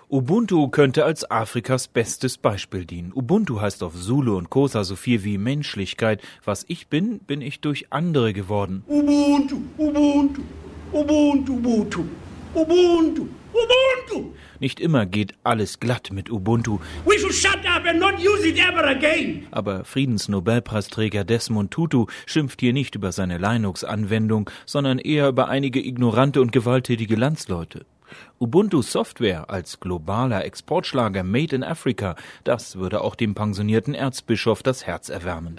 Ubuntu könnte als Afrikas bestes Beispiel dienen. Ubuntu heißt auf Zulu und Xhosa so viel wie Menschlichkeit. Was ich bin, bin ich durch andere geworden. Ubuntu, Ubuntu, Ubuntu, Ubuntu, Ubuntu, Ubuntu. Nicht immer geht alles glatt mit Ubuntu. We should shut up and not use it ever again. Aber Friedensnobelpreisträger Desmond Tutu schimpft hier nicht über seine Linux-Anwendung, sondern eher über einige ignorante und gewalttätige Landsleute. Ubuntu Software als globaler Exportschlager Made in Africa, das würde auch dem pensionierten Erzbischof das Herz erwärmen.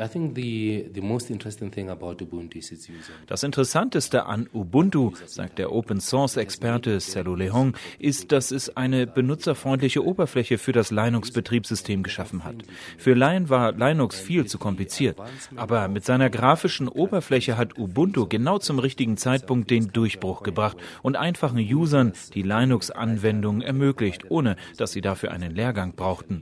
Das Interessanteste an Ubuntu, sagt der Open-Source-Experte Selo Leong, ist, dass es eine benutzerfreundliche Oberfläche für das Linux-Betriebssystem geschaffen hat. Für Laien war Linux viel zu kompliziert, aber mit seiner grafischen Oberfläche hat Ubuntu genau zum richtigen Zeitpunkt den Durchbruch gebracht und einfachen Usern die Linux-Anwendungen ermöglicht, ohne dass sie dafür einen Lehrgang brauchten.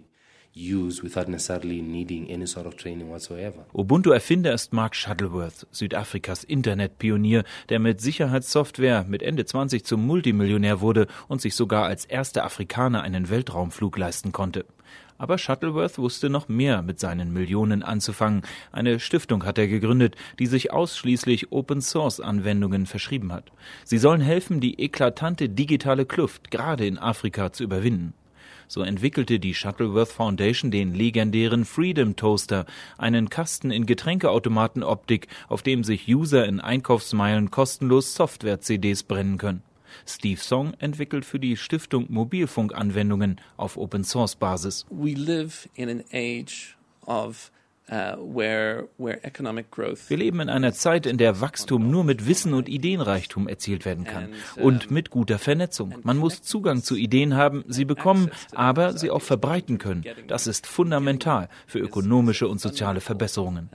Ubuntu-Erfinder ist Mark Shuttleworth, Südafrikas Internetpionier, der mit Sicherheitssoftware mit Ende 20 zum Multimillionär wurde und sich sogar als erster Afrikaner einen Weltraumflug leisten konnte. Aber Shuttleworth wusste noch mehr mit seinen Millionen anzufangen. Eine Stiftung hat er gegründet, die sich ausschließlich Open-Source-Anwendungen verschrieben hat. Sie sollen helfen, die eklatante digitale Kluft gerade in Afrika zu überwinden. So entwickelte die Shuttleworth Foundation den legendären Freedom Toaster, einen Kasten in Getränkeautomatenoptik, auf dem sich User in Einkaufsmeilen kostenlos Software-CDs brennen können. Steve Song entwickelt für die Stiftung Mobilfunkanwendungen auf Open-Source-Basis. We live in an age of where economic growth. Wir leben in einer Zeit, in der Wachstum nur mit Wissen und Ideenreichtum erzielt werden kann und mit guter Vernetzung. Man muss Zugang zu Ideen haben, sie bekommen, aber sie auch verbreiten können. Das ist fundamental für ökonomische und soziale Verbesserungen.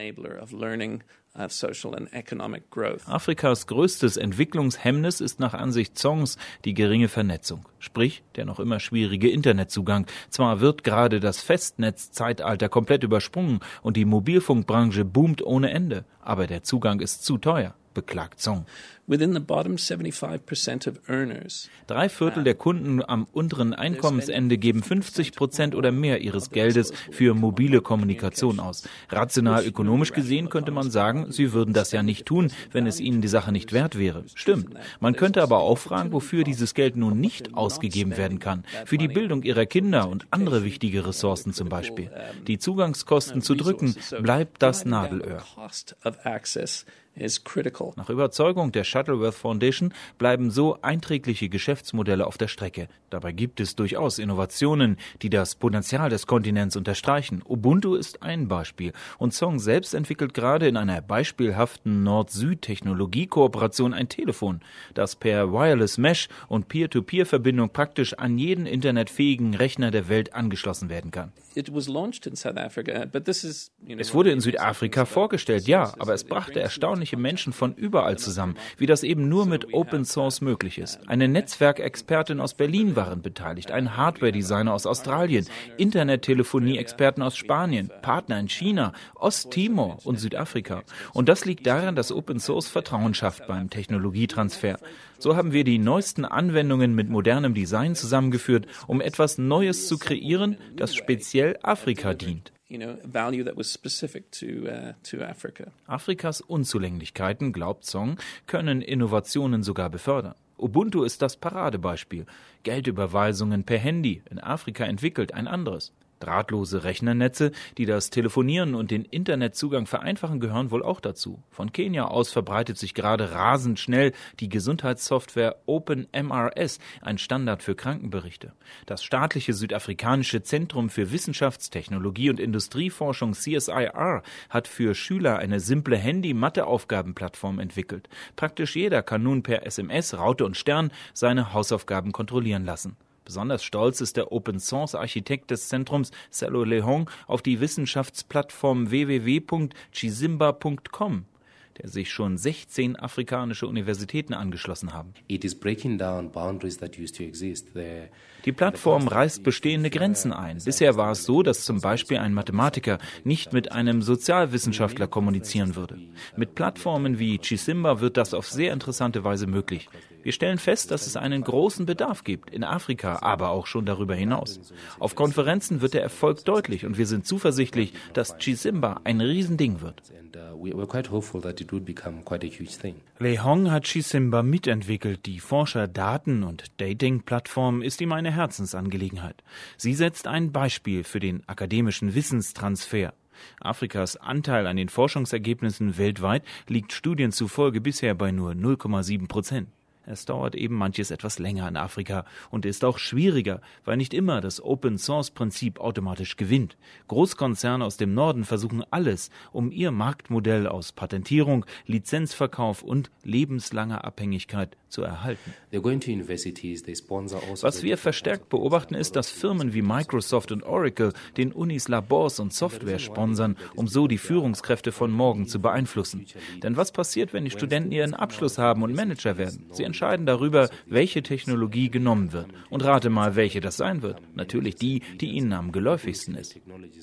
Afrikas größtes Entwicklungshemmnis ist nach Ansicht Songs die geringe Vernetzung, sprich der noch immer schwierige Internetzugang. Zwar wird gerade das Festnetzzeitalter komplett übersprungen und die Mobilfunkbranche boomt ohne Ende, aber der Zugang ist zu teuer, beklagt Song. Within the bottom 75% of earners. 3/4 der Kunden am unteren Einkommensende geben 50% oder mehr ihres Geldes für mobile Kommunikation aus. Rational ökonomisch gesehen könnte man sagen, sie würden das ja nicht tun, wenn es ihnen die Sache nicht wert wäre. Stimmt. Man könnte aber auch fragen, wofür dieses Geld nun nicht ausgegeben werden kann. Für die Bildung ihrer Kinder und andere wichtige Ressourcen zum Beispiel. Die Zugangskosten zu drücken, bleibt das Nadelöhr. Nach Überzeugung der Shuttleworth Foundation bleiben so einträgliche Geschäftsmodelle auf der Strecke. Dabei gibt es durchaus Innovationen, die das Potenzial des Kontinents unterstreichen. Ubuntu ist ein Beispiel und Song selbst entwickelt gerade in einer beispielhaften Nord-Süd-Technologie-Kooperation ein Telefon, das per Wireless Mesh und Peer-to-Peer-Verbindung praktisch an jeden internetfähigen Rechner der Welt angeschlossen werden kann. Es wurde in Südafrika vorgestellt, ja, aber es brachte erstaunliche Menschen von überall zusammen, wie das eben nur mit Open Source möglich ist. Eine Netzwerkexpertin aus Berlin waren beteiligt, ein Hardware-Designer aus Australien, Internettelefonie-Experten aus Spanien, Partner in China, Osttimor und Südafrika. Und das liegt daran, dass Open Source Vertrauen schafft beim Technologietransfer. So haben wir die neuesten Anwendungen mit modernem Design zusammengeführt, um etwas Neues zu kreieren, das speziell Afrika dient. Afrikas Unzulänglichkeiten, glaubt Song, können Innovationen sogar befördern. Ubuntu ist das Paradebeispiel. Geldüberweisungen per Handy, in Afrika entwickelt ein anderes. Drahtlose Rechnernetze, die das Telefonieren und den Internetzugang vereinfachen, gehören wohl auch dazu. Von Kenia aus verbreitet sich gerade rasend schnell die Gesundheitssoftware OpenMRS, ein Standard für Krankenberichte. Das staatliche südafrikanische Zentrum für Wissenschaftstechnologie und Industrieforschung CSIR hat für Schüler eine simple Handy-Mathe-Aufgabenplattform entwickelt. Praktisch jeder kann nun per SMS, Raute und Stern seine Hausaufgaben kontrollieren lassen. Besonders stolz ist der Open-Source-Architekt des Zentrums, Selo Leong, auf die Wissenschaftsplattform www.chisimba.com, der sich schon 16 afrikanische Universitäten angeschlossen haben. Die Plattform reißt bestehende Grenzen ein. Bisher war es so, dass zum Beispiel ein Mathematiker nicht mit einem Sozialwissenschaftler kommunizieren würde. Mit Plattformen wie Chisimba wird das auf sehr interessante Weise möglich. Wir stellen fest, dass es einen großen Bedarf gibt, in Afrika, aber auch schon darüber hinaus. Auf Konferenzen wird der Erfolg deutlich und wir sind zuversichtlich, dass Chisimba ein Riesending wird. Lei Hong hat Chisimba mitentwickelt. Die Forscher-, Daten- und Dating-Plattform ist ihm eine Herzensangelegenheit. Sie setzt ein Beispiel für den akademischen Wissenstransfer. Afrikas Anteil an den Forschungsergebnissen weltweit liegt Studien zufolge bisher bei nur 0,7%. Es dauert eben manches etwas länger in Afrika und ist auch schwieriger, weil nicht immer das Open-Source-Prinzip automatisch gewinnt. Großkonzerne aus dem Norden versuchen alles, um ihr Marktmodell aus Patentierung, Lizenzverkauf und lebenslanger Abhängigkeit zu erhalten. Was wir verstärkt beobachten, ist, dass Firmen wie Microsoft und Oracle den Unis Labors und Software sponsern, um so die Führungskräfte von morgen zu beeinflussen. Denn was passiert, wenn die Studenten ihren Abschluss haben und Manager werden? Sie entscheiden darüber, welche Technologie genommen wird. Und rate mal, welche das sein wird. Natürlich die, die ihnen am geläufigsten ist.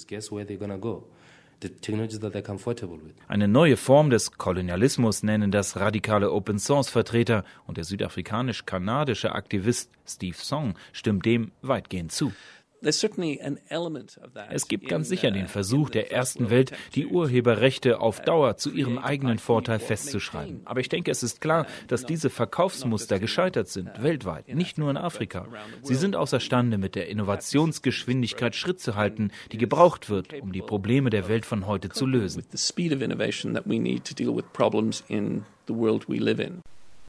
Eine neue Form des Kolonialismus nennen das radikale Open-Source-Vertreter und der südafrikanisch-kanadische Aktivist Steve Song stimmt dem weitgehend zu. Es gibt ganz sicher den Versuch der ersten Welt, die Urheberrechte auf Dauer zu ihrem eigenen Vorteil festzuschreiben. Aber ich denke, es ist klar, dass diese Verkaufsmuster gescheitert sind, weltweit, nicht nur in Afrika. Sie sind außerstande, mit der Innovationsgeschwindigkeit Schritt zu halten, die gebraucht wird, um die Probleme der Welt von heute zu lösen.